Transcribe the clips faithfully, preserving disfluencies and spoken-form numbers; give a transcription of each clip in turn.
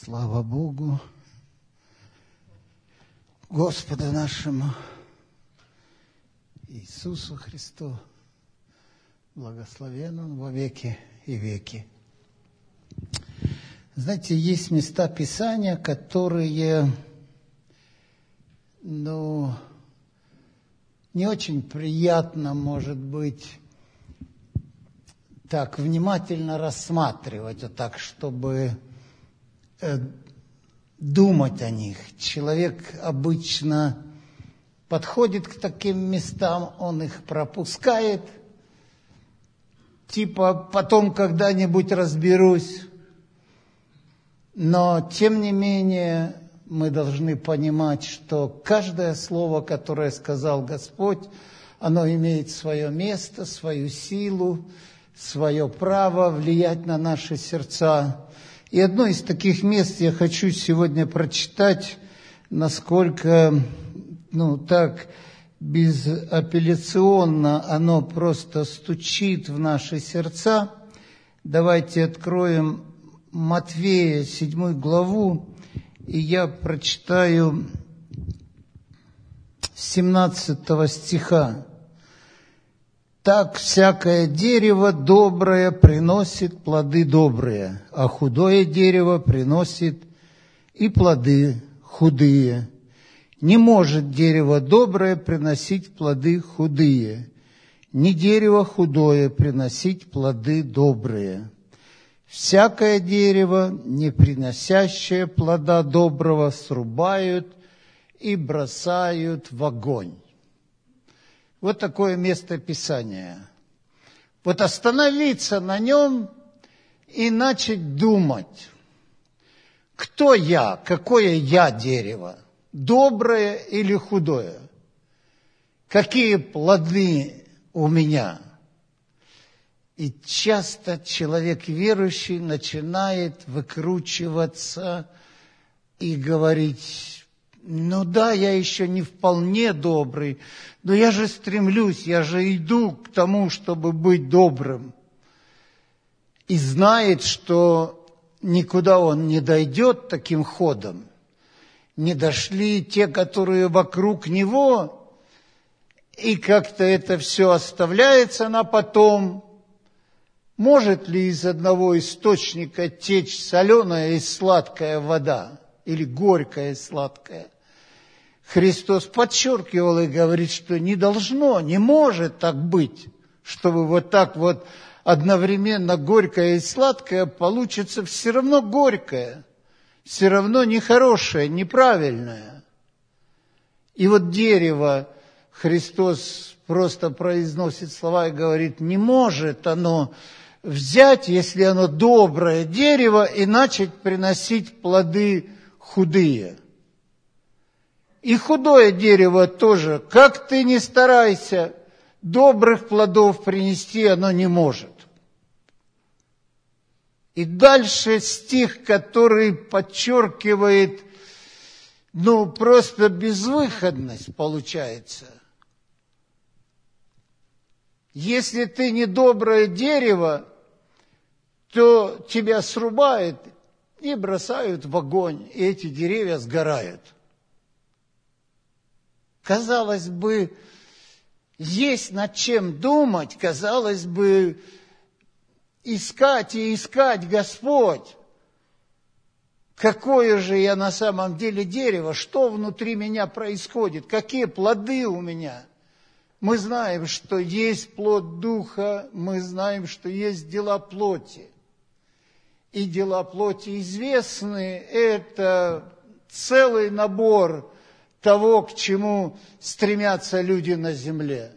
Слава Богу, Господу нашему Иисусу Христу, благословен Он во веки и веки. Знаете, есть места Писания, которые, ну, не очень приятно, может быть, так внимательно рассматривать, вот так, чтобы э, думать о них. Человек обычно подходит к таким местам, он их пропускает, типа потом когда-нибудь разберусь. Но, тем не менее, мы должны понимать, что каждое слово, которое сказал Господь, оно имеет свое место, свою силу, свое право влиять на наши сердца. И одно из таких мест я хочу сегодня прочитать, насколько, ну, так безапелляционно оно просто стучит в наши сердца. Давайте откроем Матфея, седьмую главу, и я прочитаю с семнадцатого стиха. «Так всякое дерево доброе приносит плоды добрые, а худое дерево приносит и плоды худые. Не может дерево доброе приносить плоды худые, ни дерево худое приносить плоды добрые. Всякое дерево, не приносящее плода доброго, срубают и бросают в огонь». Вот такое место Писания. Вот остановиться на нем и начать думать. Кто я? Какое я дерево? Доброе или худое? Какие плоды у меня? И часто человек верующий начинает выкручиваться и говорить: ну да, я еще не вполне добрый, но я же стремлюсь, я же иду к тому, чтобы быть добрым. И знает, что никуда он не дойдет таким ходом. Не дошли те, которые вокруг него, и как-то это все оставляется на потом. Может ли из одного источника течь соленая и сладкая вода? Или горькая и сладкая? Христос подчеркивал и говорит, что не должно, не может так быть, чтобы вот так вот одновременно горькое и сладкое получится все равно горькое, все равно нехорошее, неправильное. И вот дерево, Христос просто произносит слова и говорит: не может оно взять, если оно доброе дерево, и начать приносить плоды худые. И худое дерево тоже, как ты ни старайся, добрых плодов принести оно не может. И дальше стих, который подчеркивает, ну, просто безвыходность получается. Если ты не доброе дерево, то тебя срубают и бросают в огонь, и эти деревья сгорают. Казалось бы, есть над чем думать, казалось бы, искать и искать Господь. Какое же я на самом деле дерево, что внутри меня происходит, какие плоды у меня. Мы знаем, что есть плод Духа, мы знаем, что есть дела плоти. И дела плоти известны, это целый набор того, к чему стремятся люди на земле.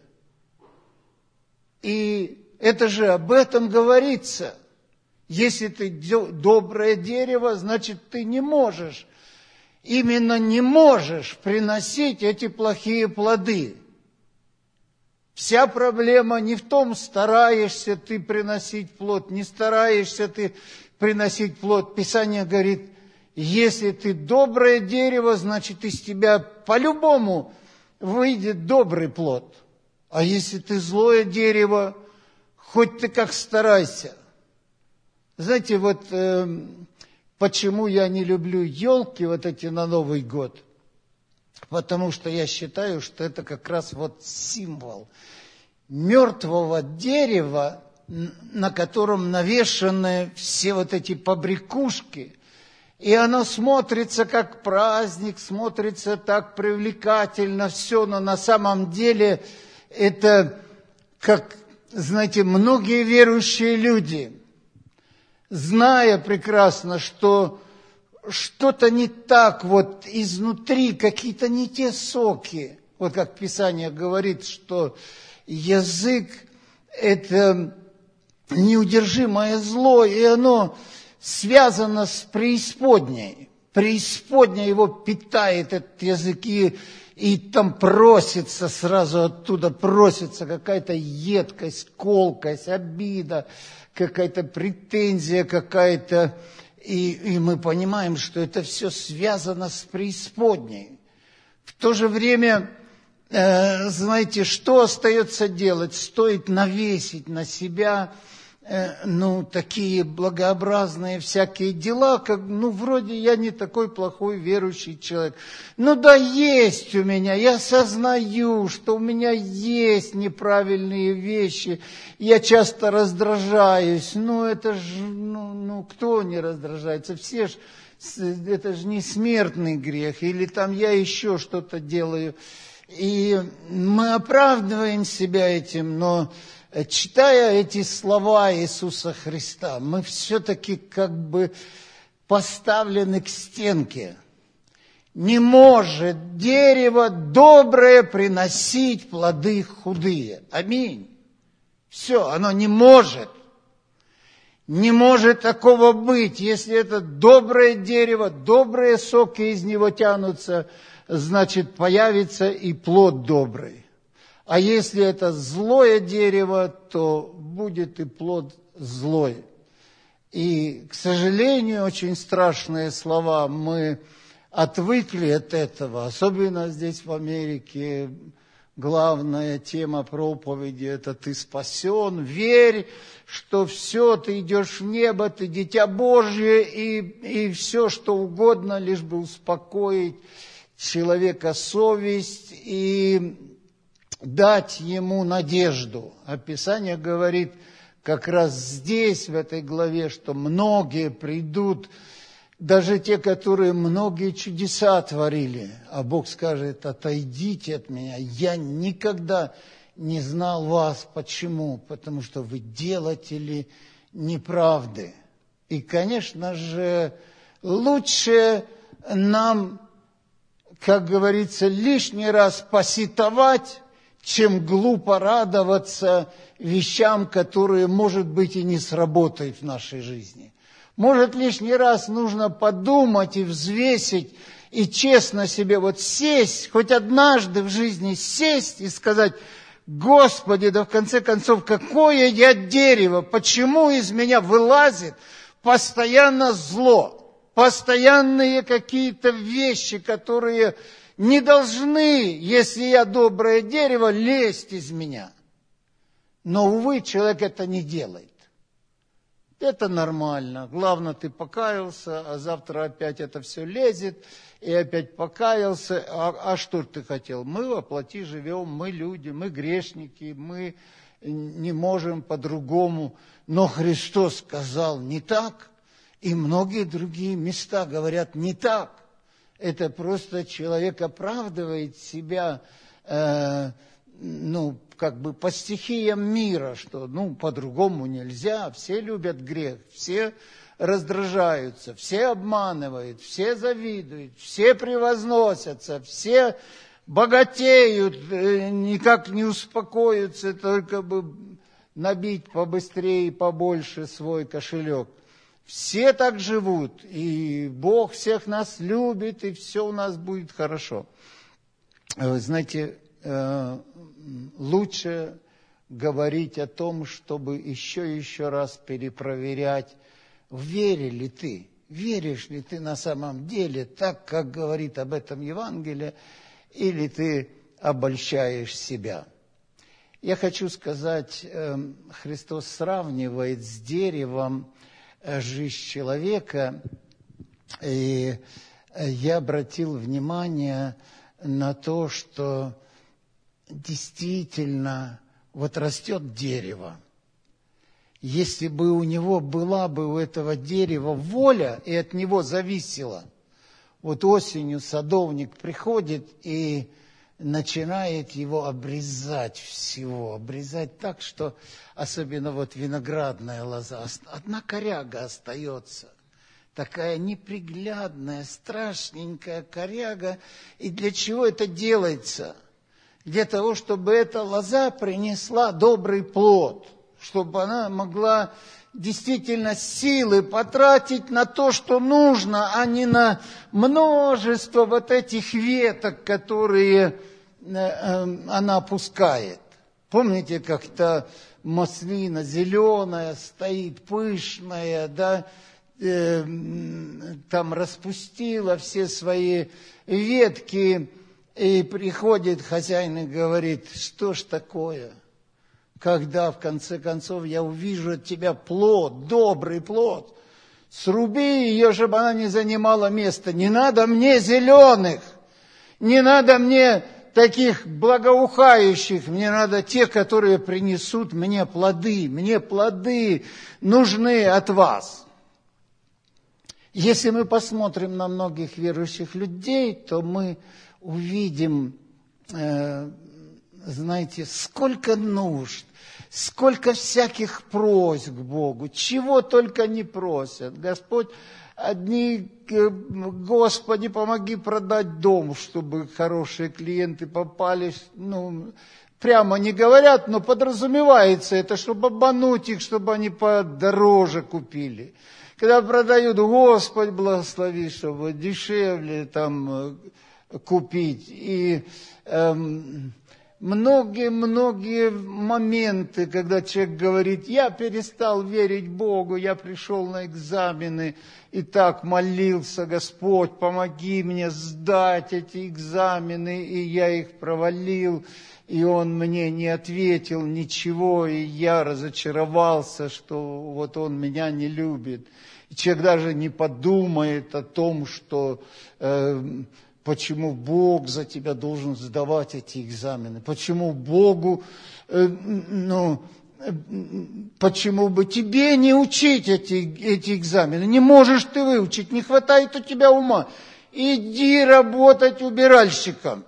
И это же об этом говорится. Если ты доброе дерево, значит, ты не можешь, именно не можешь приносить эти плохие плоды. Вся проблема не в том, стараешься ты приносить плод, не стараешься ты приносить плод. Писание говорит: если ты доброе дерево, значит, из тебя по-любому выйдет добрый плод. А если ты злое дерево, хоть ты как старайся. Знаете, вот э, Почему я не люблю елки вот эти на Новый год? Потому что я считаю, что это как раз вот символ мертвого дерева, на котором навешаны все вот эти побрякушки. И оно смотрится как праздник, смотрится так привлекательно, все, но на самом деле это, как, знаете, многие верующие люди, зная прекрасно, что что-то не так вот изнутри, какие-то не те соки. Вот как Писание говорит, что язык – это неудержимое зло, и оно связано с преисподней. Преисподня его питает, этот язык, и, и там просится сразу оттуда, просится какая-то едкость, колкость, обида, какая-то претензия, какая-то... И, и мы понимаем, что это все связано с преисподней. В то же время, э, знаете, что остается делать? Стоит навесить на себя, э, ну, такие благообразные всякие дела, как, ну, вроде я не такой плохой верующий человек. Ну, да, есть у меня, я сознаю, что у меня есть неправильные вещи, я часто раздражаюсь, ну, это же, ну, ну, кто не раздражается? Все ж, это же не смертный грех, или там я еще что-то делаю. И мы оправдываем себя этим, но читая эти слова Иисуса Христа, мы все-таки как бы поставлены к стенке. Не может дерево доброе приносить плоды худые. Аминь. Все, оно не может. Не может такого быть. Если это доброе дерево, добрые соки из него тянутся, значит, появится и плод добрый. А если это злое дерево, то будет и плод злой. И, к сожалению, очень страшные слова. Мы отвыкли от этого, особенно здесь в Америке. Главная тема проповеди – это «ты спасен», верь, что все, ты идешь в небо, ты дитя Божье, и, и все, что угодно, лишь бы успокоить человека совесть и дать ему надежду. А Писание говорит как раз здесь, в этой главе, что многие придут, даже те, которые многие чудеса творили, а Бог скажет: отойдите от меня, я никогда не знал вас. Почему? Потому что вы делатели неправды. И, конечно же, лучше нам, как говорится, лишний раз посетовать, чем глупо радоваться вещам, которые, может быть, и не сработают в нашей жизни. Может, лишний раз нужно подумать и взвесить, и честно себе вот сесть, хоть однажды в жизни сесть и сказать: Господи, да в конце концов, какое я дерево, почему из меня вылазит постоянно зло, постоянные какие-то вещи, которые не должны, если я доброе дерево, лезть из меня. Но, увы, человек это не делает. Это нормально. Главное, ты покаялся, а завтра опять это все лезет, и опять покаялся. А, а что ты хотел? Мы воплоти живем, мы люди, мы грешники, мы не можем по-другому. Но Христос сказал не так, и многие другие места говорят не так. Это просто человек оправдывает себя, э, ну, как бы по стихиям мира, что, ну, по-другому нельзя, все любят грех, все раздражаются, все обманывают, все завидуют, все превозносятся, все богатеют, никак не успокоятся, только бы набить побыстрее и побольше свой кошелек. Все так живут, и Бог всех нас любит, и все у нас будет хорошо. Вы знаете, лучше говорить о том, чтобы еще и еще раз перепроверять, веришь ли ты, веришь ли ты на самом деле так, как говорит об этом Евангелие, или ты обольщаешь себя. Я хочу сказать, Христос сравнивает с деревом жизнь человека, И я обратил внимание на то, что действительно вот растет дерево. Если бы у него была бы у этого дерева воля, и от него зависело, вот осенью садовник приходит и начинает его обрезать всего, обрезать так, что особенно вот виноградная лоза, одна коряга остается, такая неприглядная, страшненькая коряга. И для чего это делается? Для того, чтобы эта лоза принесла добрый плод, чтобы она могла действительно силы потратить на то, что нужно, а не на множество вот этих веток, которые она пускает. Помните, как-то маслина зеленая стоит, пышная, да, э, там распустила все свои ветки, и приходит хозяин и говорит: что ж такое? Когда в конце концов я увижу от тебя плод, добрый плод, сруби ее, чтобы она не занимала места. Не надо мне зеленых, не надо мне таких благоухающих, мне надо те, которые принесут мне плоды. Мне плоды нужны от вас. Если мы посмотрим на многих верующих людей, то мы увидим, э, знаете, сколько нужд, сколько всяких просьб к Богу, чего только не просят. Господь, одни: Господи, помоги продать дом, чтобы хорошие клиенты попались. Ну, прямо не говорят, но подразумевается это, чтобы обмануть их, чтобы они подороже купили. Когда продают: Господь, благослови, чтобы дешевле там купить. И эм, многие-многие моменты, когда человек говорит: я перестал верить Богу, я пришел на экзамены и так молился: Господь, помоги мне сдать эти экзамены, и я их провалил, и Он мне не ответил ничего, и я разочаровался, что вот Он меня не любит. И человек даже не подумает о том, что э, почему Бог за тебя должен сдавать эти экзамены, почему Богу, э, ну, э, почему бы тебе не учить эти, эти экзамены, не можешь ты выучить, не хватает у тебя ума, иди работать убиральщиком.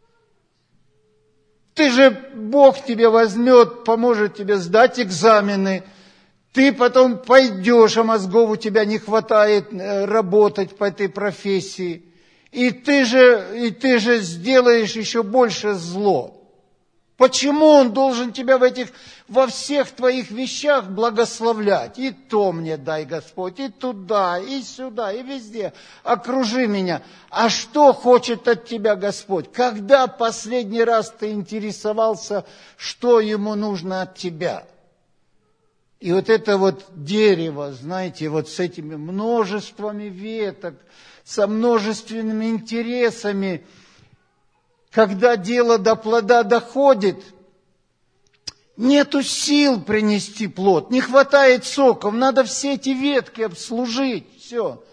Ты же, Бог тебе возьмет, поможет тебе сдать экзамены, ты потом пойдешь, а мозгов у тебя не хватает работать по этой профессии. И ты же, и ты же сделаешь еще больше зло. Почему Он должен тебя в этих, во всех твоих вещах благословлять? И то мне дай, Господь, и туда, и сюда, и везде. Окружи меня. А что хочет от тебя Господь? Когда последний раз ты интересовался, что Ему нужно от тебя? И вот это вот дерево, знаете, вот с этими множествами веток, со множественными интересами, когда дело до плода доходит, нету сил принести плод, не хватает соков, надо все эти ветки обслужить, все.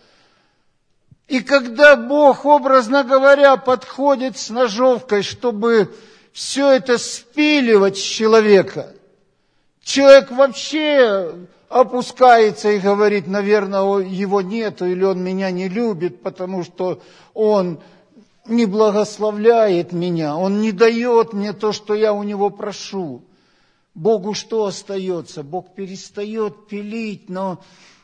И когда Бог, образно говоря, подходит с ножовкой, чтобы все это спиливать с человека, человек вообще опускается и говорит: наверное, его нету, или он меня не любит, потому что он не благословляет меня, он не дает мне то, что я у него прошу. Богу что остается? Бог перестает пилить, но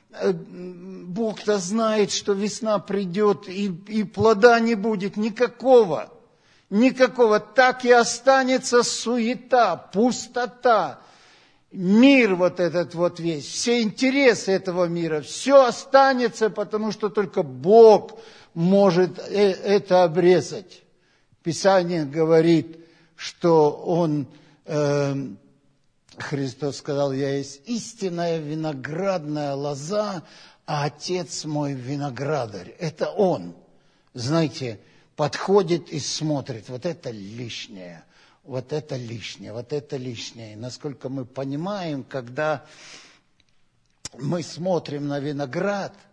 Бог-то знает, что весна придет, и, и плода не будет никакого. Никакого. Так и останется суета, пустота. Мир вот этот вот весь, все интересы этого мира, все останется, потому что только Бог может это обрезать. Писание говорит, что Он, э, Христос сказал: я есть истинная виноградная лоза, а Отец мой виноградарь. Это Он, знаете, подходит и смотрит: вот это лишнее. Вот это лишнее, вот это лишнее. И насколько мы понимаем, когда мы смотрим на виноград,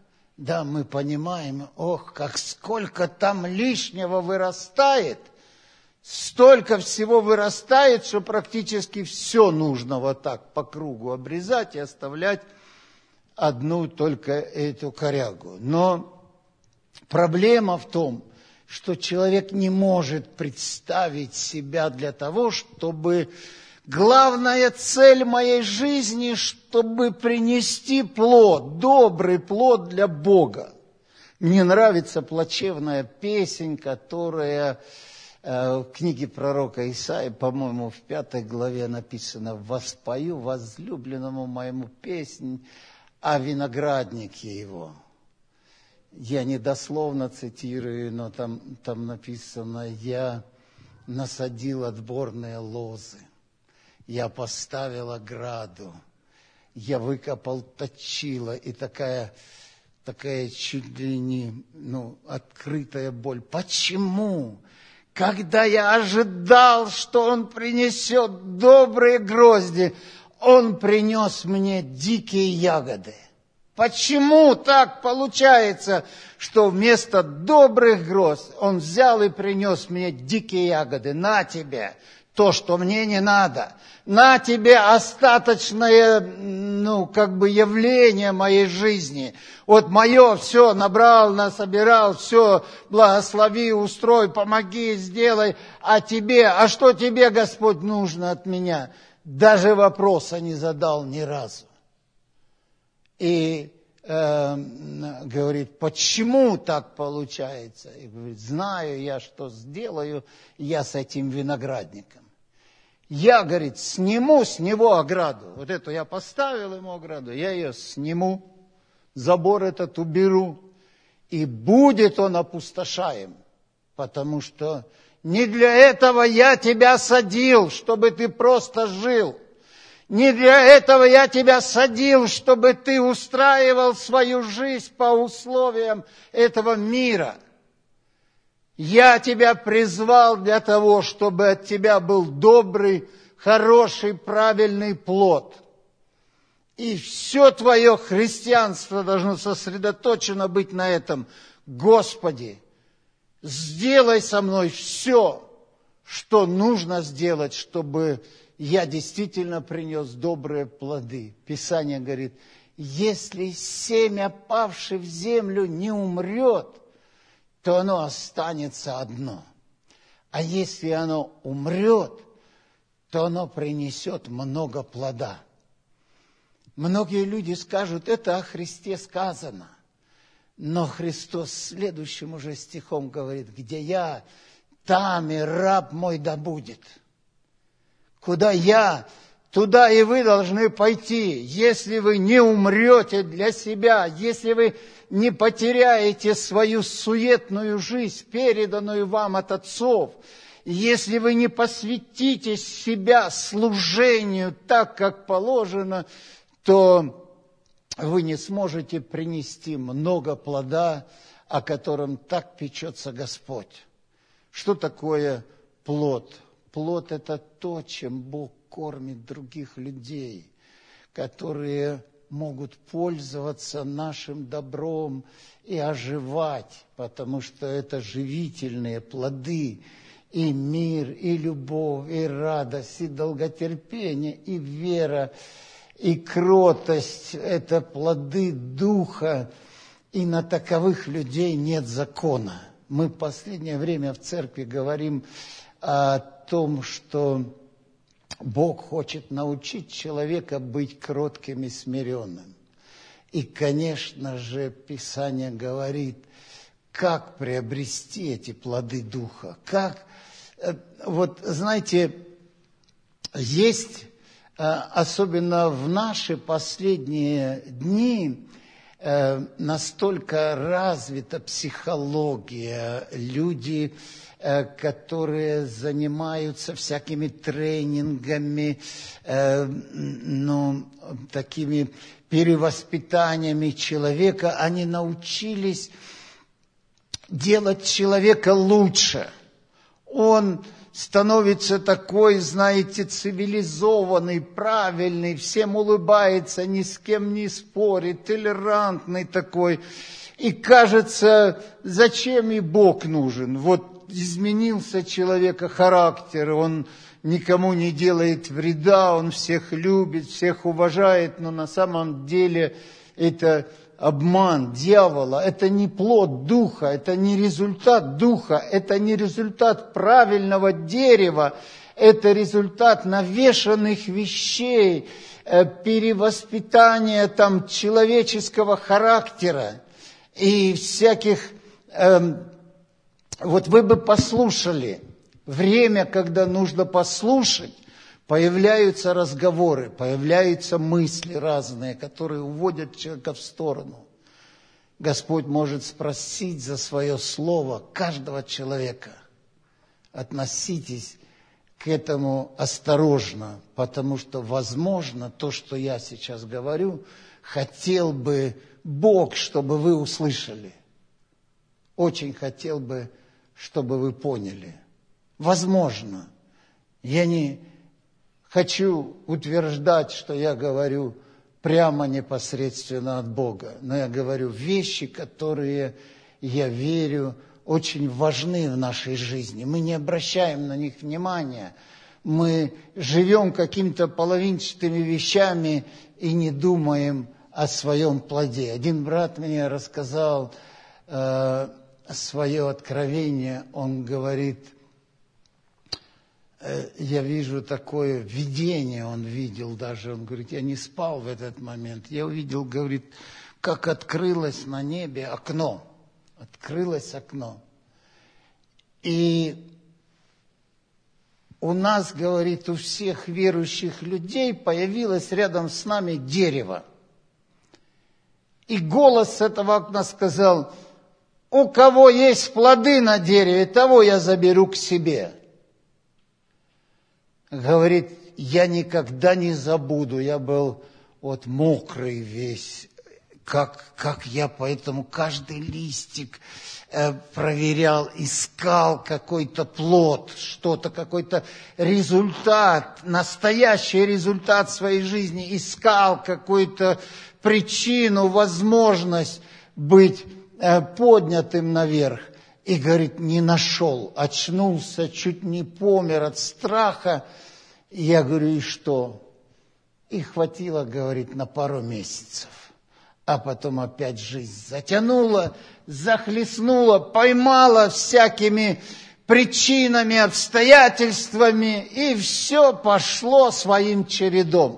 да, мы понимаем, ох, как сколько там лишнего вырастает, столько всего вырастает, что практически все нужно вот так по кругу обрезать и оставлять одну только эту корягу. Но проблема в том, что человек не может представить себя для того, чтобы главная цель моей жизни, чтобы принести плод, добрый плод для Бога. Мне нравится плачевная песнь, которая э, в книге пророка Исаии, по-моему, в пятой главе написано: «Воспою возлюбленному моему песнь о винограднике его». Я не дословно цитирую, но там, там написано: «Я насадил отборные лозы, я поставил ограду, я выкопал точило». И такая, такая чуть ли не ну, открытая боль. Почему? Когда я ожидал, что он принесет добрые грозди, он принес мне дикие ягоды. Почему так получается, что вместо добрых гроз он взял и принес мне дикие ягоды? На тебе то, что мне не надо. На тебе остаточное, ну, как бы явление моей жизни. Вот мое все набрал, насобирал, все благослови, устрой, помоги, сделай. А тебе, а что тебе, Господь, нужно от меня? Даже вопроса не задал ни разу. И э, говорит, почему так получается? И говорит, знаю я, что сделаю я с этим виноградником. Я, говорит, сниму с него ограду. Вот эту я поставил ему ограду, я ее сниму, забор этот уберу, и будет он опустошаем. Потому что не для этого я тебя садил, чтобы ты просто жил. Не для этого я тебя садил, чтобы ты устраивал свою жизнь по условиям этого мира. Я тебя призвал для того, чтобы от тебя был добрый, хороший, правильный плод. И все твое христианство должно сосредоточено быть на этом. Господи, сделай со мной все, что нужно сделать, чтобы я действительно принес добрые плоды. Писание говорит, если семя, павшее в землю, не умрет, то оно останется одно. А если оно умрет, то оно принесет много плода. Многие люди скажут, это о Христе сказано. Но Христос следующим уже стихом говорит, где я, там и раб мой да будет. Куда я, туда и вы должны пойти. Если вы не умрете для себя, если вы не потеряете свою суетную жизнь, переданную вам от отцов, если вы не посвятите себя служению так, как положено, то вы не сможете принести много плода, о котором так печется Господь. Что такое плод? Плод – это то, чем Бог кормит других людей, которые могут пользоваться нашим добром и оживать, потому что это живительные плоды, и мир, и любовь, и радость, и долготерпение, и вера, и кротость – это плоды Духа, и на таковых людей нет закона. Мы в последнее время в церкви говорим о том, что Бог хочет научить человека быть кротким и смиренным. И, конечно же, Писание говорит, как приобрести эти плоды Духа. Как, вот, знаете, есть, особенно в наши последние дни, настолько развита психология, люди, которые занимаются всякими тренингами, ну, такими перевоспитаниями человека, они научились делать человека лучше. Он становится такой, знаете, цивилизованный, правильный, всем улыбается, ни с кем не спорит, толерантный такой. И кажется, зачем и Бог нужен? Вот изменился человека характер, он никому не делает вреда, он всех любит, всех уважает, но на самом деле это обман дьявола, это не плод духа, это не результат духа, это не результат правильного дерева, это результат навешанных вещей, перевоспитания там человеческого характера и всяких... Эм, вот вы бы послушали, время, когда нужно послушать, появляются разговоры, появляются мысли разные, которые уводят человека в сторону. Господь может спросить за свое слово каждого человека. Относитесь к этому осторожно, потому что, возможно, то, что я сейчас говорю, хотел бы Бог, чтобы вы услышали. Очень хотел бы, чтобы вы поняли. Возможно, я не хочу утверждать, что я говорю прямо непосредственно от Бога, но я говорю вещи, которые, я верю, очень важны в нашей жизни. Мы не обращаем на них внимания. Мы живем какими-то половинчатыми вещами и не думаем о своем плоде. Один брат мне рассказал э, свое откровение. Он говорит, э, я вижу такое видение, он видел даже. Он говорит, я не спал в этот момент. Я увидел, говорит, как открылось на небе окно. Открылось окно. И у нас, говорит, у всех верующих людей появилось рядом с нами дерево. И голос с этого окна сказал, у кого есть плоды на дереве, того я заберу к себе. Говорит, я никогда не забуду, я был вот мокрый весь, как, как я поэтому каждый листик э, проверял, искал какой-то плод, что-то, какой-то результат, настоящий результат своей жизни, искал какую-то причину, возможность быть э, поднятым наверх. И, говорит, не нашел, очнулся, чуть не помер от страха. И я говорю, и что? И хватило, говорит, на пару месяцев. А потом опять жизнь затянула, захлестнула, поймала всякими причинами, обстоятельствами, и все пошло своим чередом.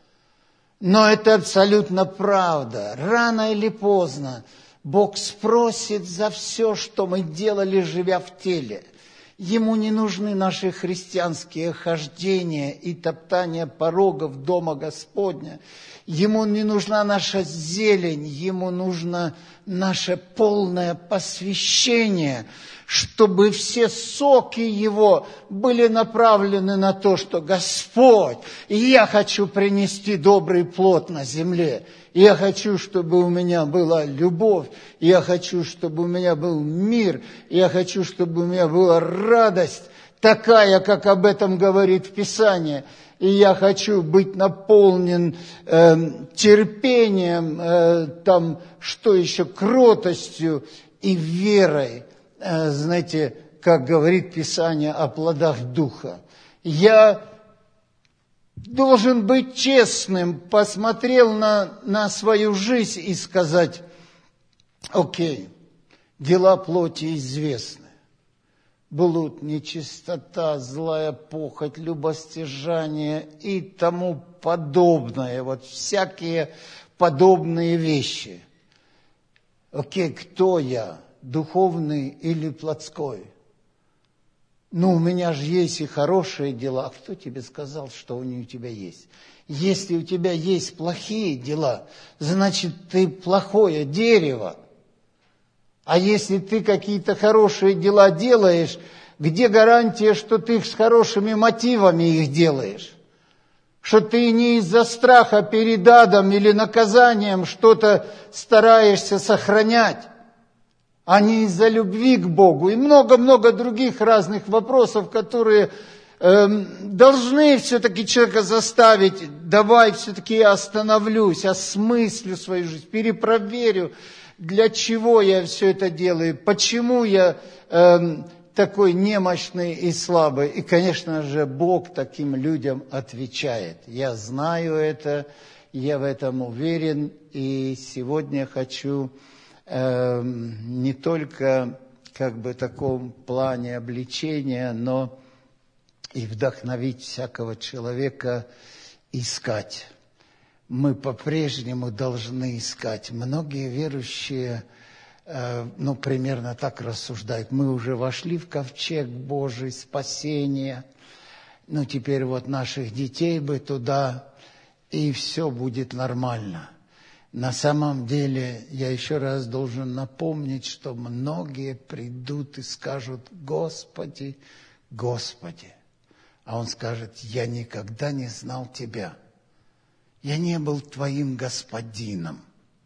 Но это абсолютно правда. Рано или поздно Бог спросит за все, что мы делали, живя в теле. Ему не нужны наши христианские хождения и топтания порогов дома Господня. Ему не нужна наша зелень, ему нужно наше полное посвящение, чтобы все соки его были направлены на то, что Господь, я хочу принести добрый плод на земле. Я хочу, чтобы у меня была любовь, я хочу, чтобы у меня был мир, я хочу, чтобы у меня была радость, такая, как об этом говорит Писание. И я хочу быть наполнен э, терпением, э, там, что еще, кротостью и верой. Э, знаете, как говорит Писание о плодах Духа. Я должен быть честным, посмотрел на, на свою жизнь и сказать, окей, дела плоти известны. Блуд, нечистота, злая похоть, любостяжание и тому подобное. Вот всякие подобные вещи. Окей, кто я? Духовный или плотской? Ну, у меня же есть и хорошие дела. А кто тебе сказал, что они у тебя есть? Если у тебя есть плохие дела, значит, ты плохое дерево. А если ты какие-то хорошие дела делаешь, где гарантия, что ты с хорошими мотивами их делаешь? Что ты не из-за страха перед адом или наказанием что-то стараешься сохранять, а не из-за любви к Богу. И много-много других разных вопросов, которые э, должны все-таки человека заставить, давай все-таки я остановлюсь, осмыслю свою жизнь, перепроверю, для чего я все это делаю, почему я э, такой немощный и слабый. И, конечно же, Бог таким людям отвечает. Я знаю это, я в этом уверен, и сегодня хочу э, не только как бы в таком плане обличения, но и вдохновить всякого человека искать. Мы по-прежнему должны искать. Многие верующие, э, ну, примерно так рассуждают. Мы уже вошли в ковчег Божий, спасение. Ну, теперь вот наших детей бы туда, и все будет нормально. На самом деле, я еще раз должен напомнить, что многие придут и скажут: Господи, Господи. А Он скажет: я никогда не знал Тебя. Я не был Твоим господином.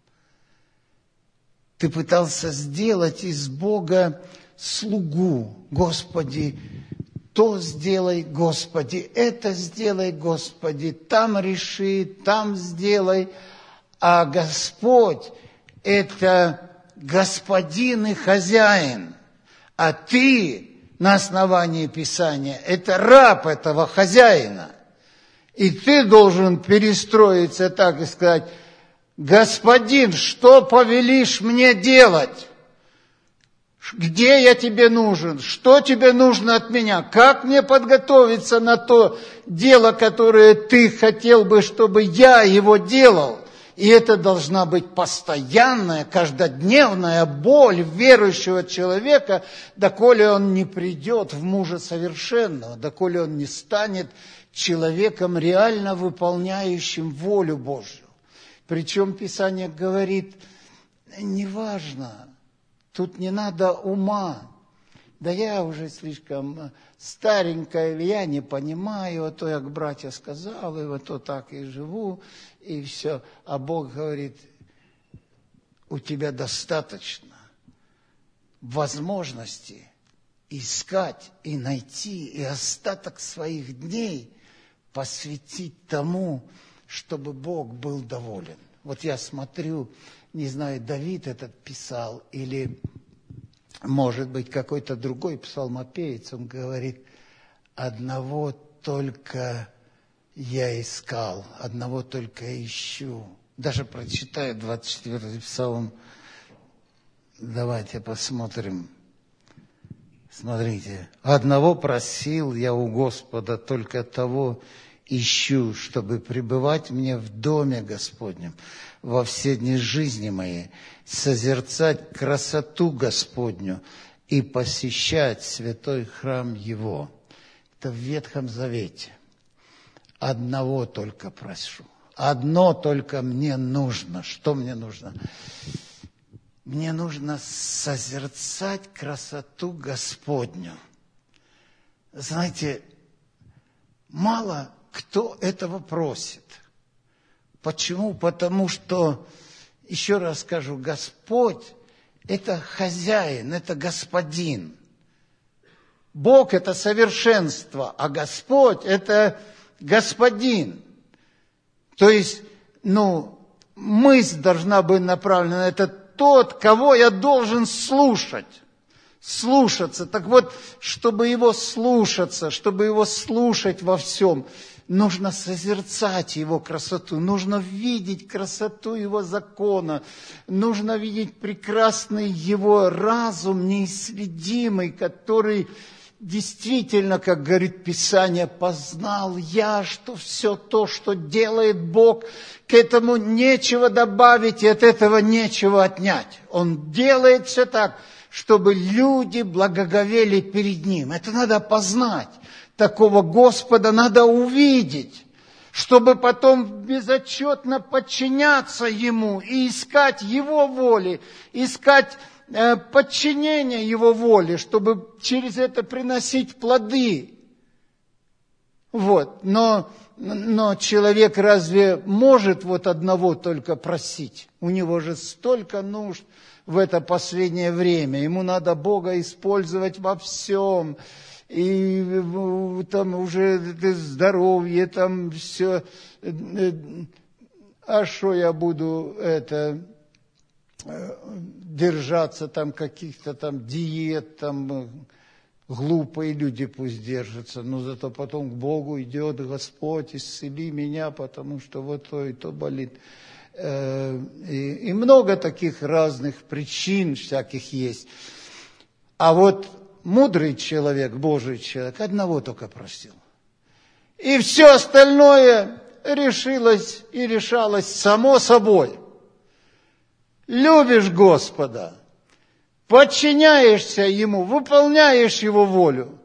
Ты пытался сделать из Бога слугу. Господи, то сделай, Господи, это сделай, Господи, там реши, там сделай. А Господь – это господин и хозяин, а ты на основании Писания – это раб этого хозяина. И ты должен перестроиться так и сказать: Господин, что повелишь мне делать? Где я тебе нужен? Что тебе нужно от меня? Как мне подготовиться на то дело, которое ты хотел бы, чтобы я его делал? И это должна быть постоянная, каждодневная боль верующего человека, доколе он не придет в мужа совершенного, доколе он не станет человеком, реально выполняющим волю Божью. Причем Писание говорит: неважно, тут не надо ума. Да я уже слишком старенькая, я не понимаю, а то я к братьям сказал, и вот то так и живу, и все. А Бог говорит: у тебя достаточно возможности искать и найти, и остаток своих дней посвятить тому, чтобы Бог был доволен. Вот я смотрю, не знаю, Давид этот писал, или, может быть, какой-то другой псалмопевец, он говорит: одного только я искал, одного только ищу. Даже прочитаю двадцать четвёртый псалом. Давайте посмотрим. Смотрите. Одного просил я у Господа, только того ищу, чтобы пребывать мне в доме Господнем во все дни жизни моей, созерцать красоту Господню и посещать святой храм Его. Это в Ветхом Завете. Одного только прошу. Одно только мне нужно. Что мне нужно? Мне нужно созерцать красоту Господню. Знаете, мало кто этого просит. Почему? Потому что, еще раз скажу, Господь – это хозяин, это господин. Бог – это совершенство, а Господь – это господин. То есть, ну, мысль должна быть направлена, это тот, кого я должен слушать. Слушаться. Так вот, чтобы его слушаться, чтобы его слушать во всем, нужно созерцать его красоту, нужно видеть красоту его закона, нужно видеть прекрасный его разум неисследимый, который действительно, как говорит Писание, познал я, что все то, что делает Бог, к этому нечего добавить и от этого нечего отнять. Он делает все так, чтобы люди благоговели перед Ним. Это надо познать. Такого Господа надо увидеть, чтобы потом безотчетно подчиняться Ему и искать Его воли, искать э, подчинение Его воле, чтобы через это приносить плоды. Вот. Но, но человек разве может вот одного только просить? У него же столько нужд в это последнее время. Ему надо Бога использовать во всем. И там уже здоровье, там все. А что я буду это держаться там каких-то там диет, там глупые люди пусть держатся, но зато потом к Богу идет: Господь, исцели меня, потому что вот то и то болит. И, и много таких разных причин всяких есть. А вот мудрый человек, Божий человек, одного только просил. И все остальное решилось и решалось само собой. Любишь Господа, подчиняешься Ему, выполняешь Его волю.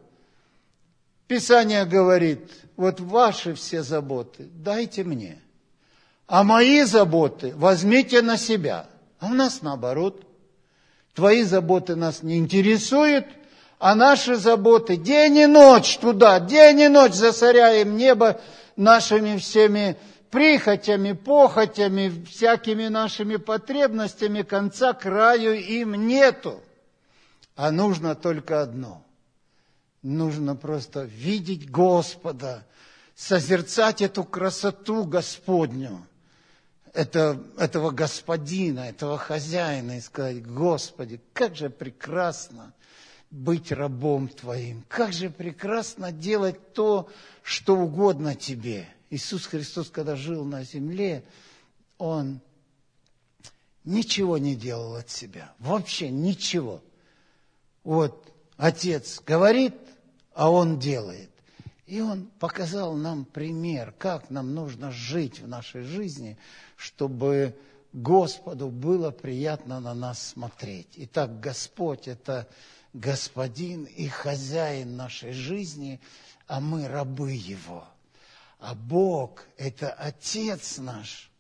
Писание говорит: вот ваши все заботы дайте мне, а мои заботы возьмите на себя. А у нас наоборот. Твои заботы нас не интересуют, а наши заботы день и ночь туда, день и ночь засоряем небо нашими всеми прихотями, похотями, всякими нашими потребностями, конца краю им нету. А нужно только одно. Нужно просто видеть Господа, созерцать эту красоту Господню, это, этого Господина, этого хозяина, и сказать: Господи, как же прекрасно быть рабом Твоим, как же прекрасно делать то, что угодно Тебе. Иисус Христос, когда жил на земле, Он ничего не делал от себя, вообще ничего. Вот Отец говорит, а Он делает. И Он показал нам пример, как нам нужно жить в нашей жизни, чтобы Господу было приятно на нас смотреть. Итак, Господь – это Господин и хозяин нашей жизни, а мы рабы Его. А Бог – это Отец наш,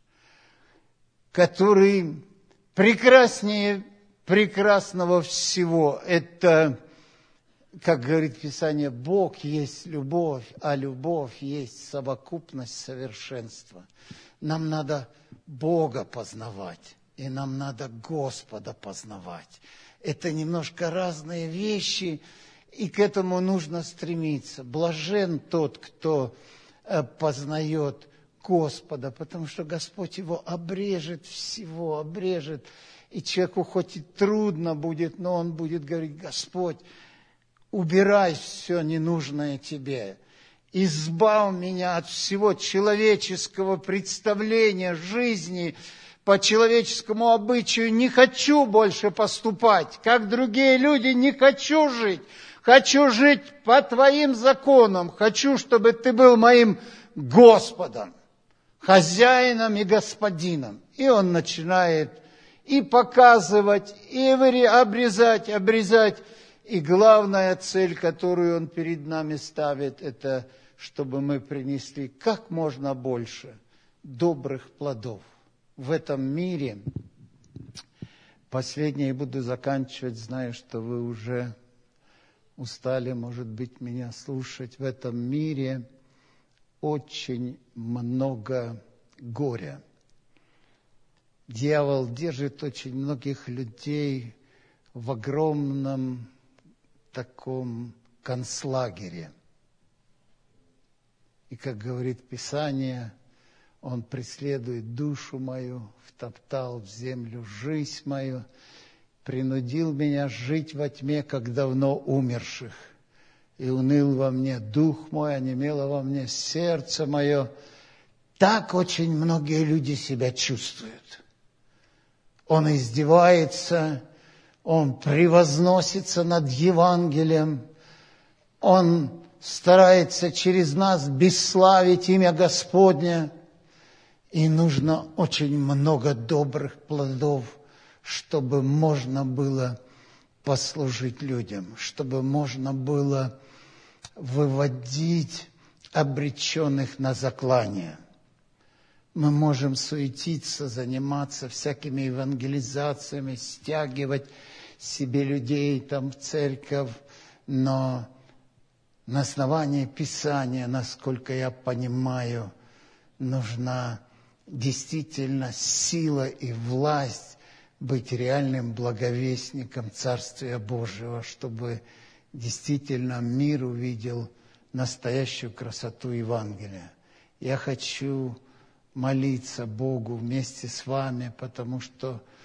который прекраснее прекрасного всего. Это, как говорит Писание, Бог есть любовь, а любовь есть совокупность совершенства. Нам надо Бога познавать, и нам надо Господа познавать. Это немножко разные вещи, и к этому нужно стремиться. Блажен тот, кто познает Господа, потому что Господь его обрежет всего, обрежет. И человеку хоть и трудно будет, но он будет говорить: Господь, убирай все ненужное тебе. Избавь меня от всего человеческого представления жизни, по человеческому обычаю. Не хочу больше поступать, как другие люди, не хочу жить. Хочу жить по Твоим законам. Хочу, чтобы Ты был моим Господом, хозяином и господином. И он начинает и показывать, и обрезать, обрезать. И главная цель, которую он перед нами ставит, это чтобы мы принесли как можно больше добрых плодов. В этом мире, последнее буду заканчивать, знаю, что вы уже устали, может быть, меня слушать. В этом мире очень много горя. Дьявол держит очень многих людей в огромном таком концлагере. И, как говорит Писание, он преследует душу мою, втоптал в землю жизнь мою, принудил меня жить во тьме, как давно умерших. И уныл во мне дух мой, онемело во мне сердце мое. Так очень многие люди себя чувствуют. Он издевается, он превозносится над Евангелием, он старается через нас бесславить имя Господне. И нужно очень много добрых плодов, чтобы можно было послужить людям, чтобы можно было выводить обреченных на заклание. Мы можем суетиться, заниматься всякими евангелизациями, стягивать себе людей там в церковь, но на основании Писания, насколько я понимаю, нужна действительно сила и власть быть реальным благовестником Царствия Божьего, чтобы действительно мир увидел настоящую красоту Евангелия. Я хочу молиться Богу вместе с вами, потому что в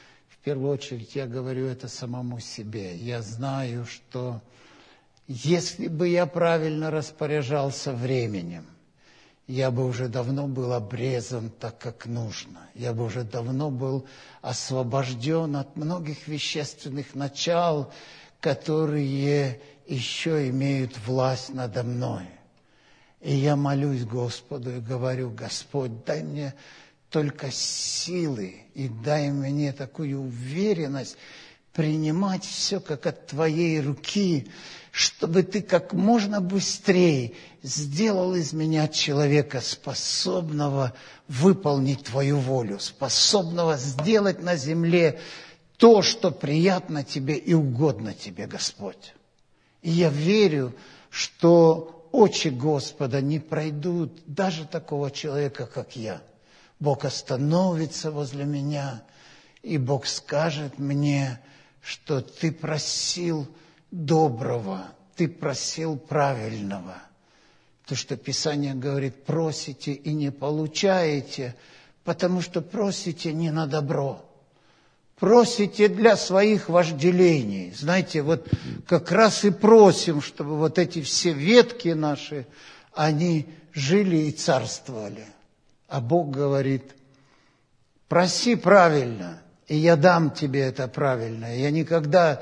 первую очередь я говорю это самому себе. Я знаю, что если бы я правильно распоряжался временем, я бы уже давно был обрезан так, как нужно. Я бы уже давно был освобожден от многих вещественных начал, которые еще имеют власть надо мной. И я молюсь Господу и говорю: Господь, дай мне только силы и дай мне такую уверенность принимать все как от Твоей руки, чтобы Ты как можно быстрее сделал из меня человека, способного выполнить Твою волю, способного сделать на земле то, что приятно Тебе и угодно Тебе, Господь. И я верю, что очи Господа не пройдут даже такого человека, как я. Бог остановится возле меня, и Бог скажет мне, что ты просил доброго, ты просил правильного. То, что Писание говорит: просите и не получаете, потому что просите не на добро. Просите для своих вожделений. Знаете, вот как раз и просим, чтобы вот эти все ветки наши, они жили и царствовали. А Бог говорит: проси правильно, и я дам тебе это правильное. Я никогда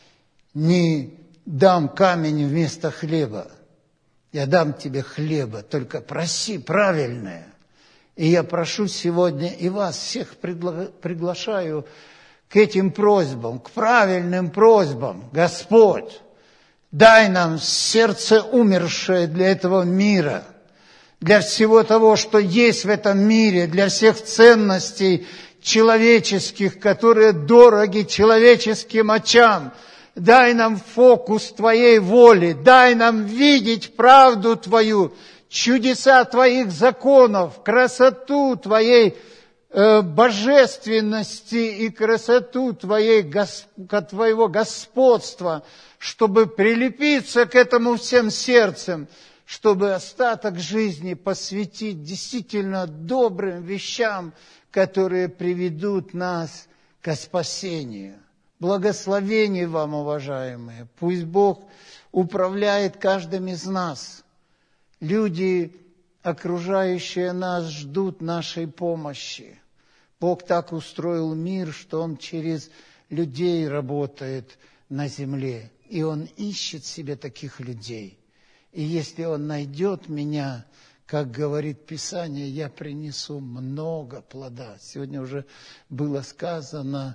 не дам камень вместо хлеба. Я дам тебе хлеба, только проси правильное. И я прошу сегодня и вас всех пригла- приглашаю к этим просьбам, к правильным просьбам. Господь, дай нам сердце умершее для этого мира, для всего того, что есть в этом мире, для всех ценностей человеческих, которые дороги человеческим очам. Дай нам фокус Твоей воли, дай нам видеть правду Твою, чудеса Твоих законов, красоту Твоей э, божественности и красоту Твоей, Твоего господства, чтобы прилепиться к этому всем сердцем, чтобы остаток жизни посвятить действительно добрым вещам, которые приведут нас к спасению. Благословений вам, уважаемые. Пусть Бог управляет каждым из нас. Люди, окружающие нас, ждут нашей помощи. Бог так устроил мир, что Он через людей работает на земле. И Он ищет себе таких людей. И если Он найдет меня, как говорит Писание, я принесу много плода. Сегодня уже было сказано,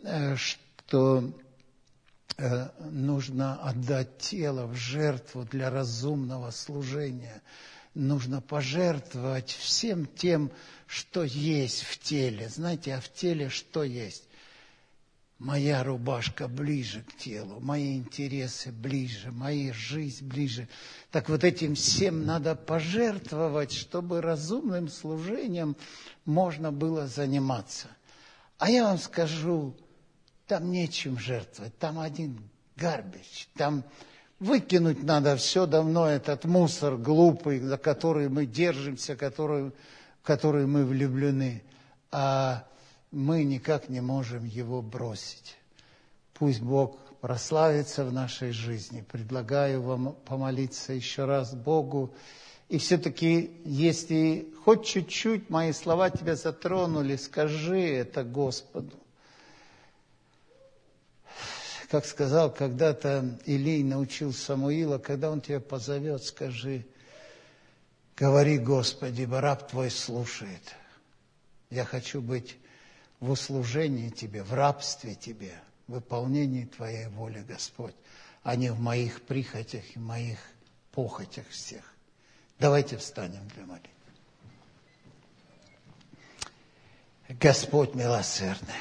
что нужно отдать тело в жертву для разумного служения. Нужно пожертвовать всем тем, что есть в теле. Знаете, а в теле что есть? Моя рубашка ближе к телу, мои интересы ближе, моя жизнь ближе. Так вот этим всем надо пожертвовать, чтобы разумным служением можно было заниматься. А я вам скажу, там нечем жертвовать, там один гарбич, там выкинуть надо все давно этот мусор глупый, за который мы держимся, который, в который мы влюблены, а мы никак не можем его бросить. Пусть Бог прославится в нашей жизни. Предлагаю вам помолиться еще раз Богу. И все-таки, если хоть чуть-чуть мои слова тебя затронули, скажи это Господу. Как сказал когда-то Илий, научил Самуила, когда он тебя позовет, скажи: говори, Господи, ибо раб Твой слушает. Я хочу быть в услужении Тебе, в рабстве Тебе, в выполнении Твоей воли, Господь, а не в моих прихотях и моих похотях всех. Давайте встанем для молитвы. Господь милосердный,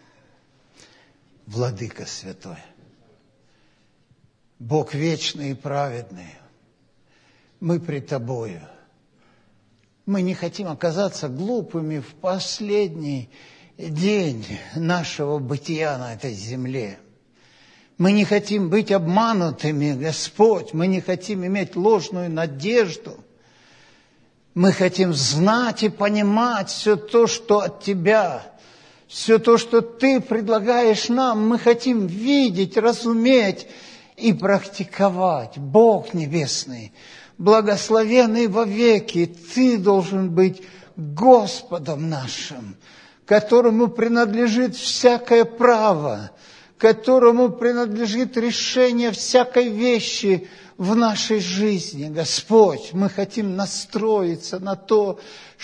Владыка святой, Бог вечный и праведный, мы пред Тобою. Мы не хотим оказаться глупыми в последний день нашего бытия на этой земле. Мы не хотим быть обманутыми, Господь. Мы не хотим иметь ложную надежду. Мы хотим знать и понимать все то, что от Тебя, Все то, что Ты предлагаешь нам, мы хотим видеть, разуметь и практиковать. Бог Небесный, благословенный вовеки, Ты должен быть Господом нашим, которому принадлежит всякое право, которому принадлежит решение всякой вещи в нашей жизни. Господь, мы хотим настроиться на то,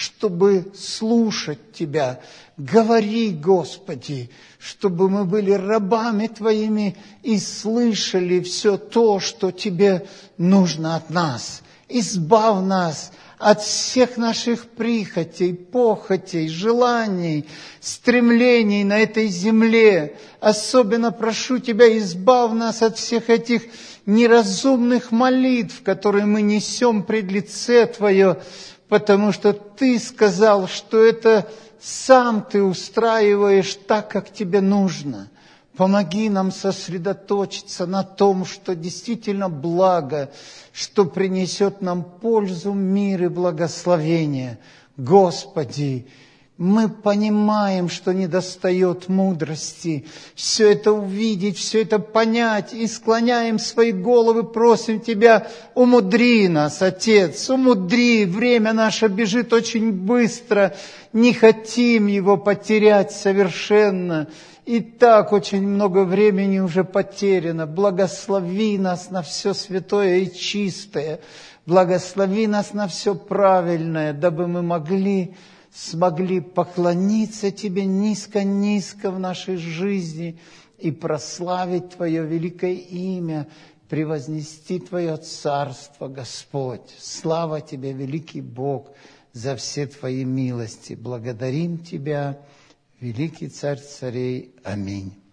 чтобы слушать Тебя. Говори, Господи, чтобы мы были рабами Твоими и слышали все то, что Тебе нужно от нас. Избавь нас от всех наших прихотей, похотей, желаний, стремлений на этой земле. Особенно прошу Тебя, избавь нас от всех этих неразумных молитв, которые мы несем пред лице Твое, потому что Ты сказал, что это сам Ты устраиваешь так, как Тебе нужно. Помоги нам сосредоточиться на том, что действительно благо, что принесет нам пользу, мир и благословение. Господи, мы понимаем, что недостает мудрости, все это увидеть, все это понять, и склоняем свои головы, просим Тебя, умудри нас, Отец, умудри, время наше бежит очень быстро, не хотим его потерять совершенно. И так очень много времени уже потеряно. Благослови нас на все святое и чистое. Благослови нас на все правильное, дабы мы могли, смогли поклониться Тебе низко-низко в нашей жизни и прославить Твое великое имя, превознести Твое царство, Господь. Слава Тебе, великий Бог, за все Твои милости. Благодарим Тебя, великий Царь царей. Аминь.